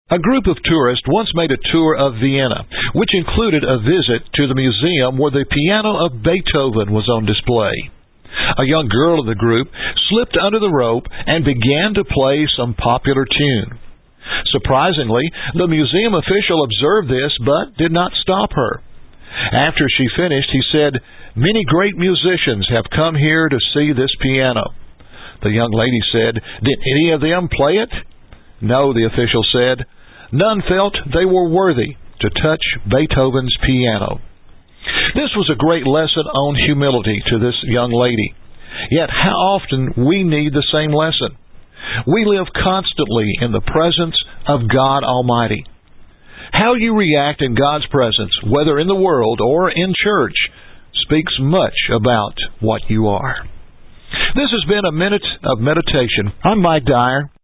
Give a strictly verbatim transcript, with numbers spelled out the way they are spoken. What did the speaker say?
A group of tourists once made a tour of Vienna, which included a visit to the museum where the piano of Beethoven was on display. A young girl of the group slipped under the rope and began to play some popular tune. Surprisingly, the museum official observed this but did not stop her. After she finished, he said, "Many great musicians have come here to see this piano." The young lady said, "Did any of them play it?" "No," the official said. "None felt they were worthy to touch Beethoven's piano." This was a great lesson on humility to this young lady. Yet how often we need the same lesson. We live constantly in the presence of God Almighty. How you react in God's presence, whether in the world or in church, speaks much about what you are. This has been a Minute of Meditation. I'm Mike Dyer.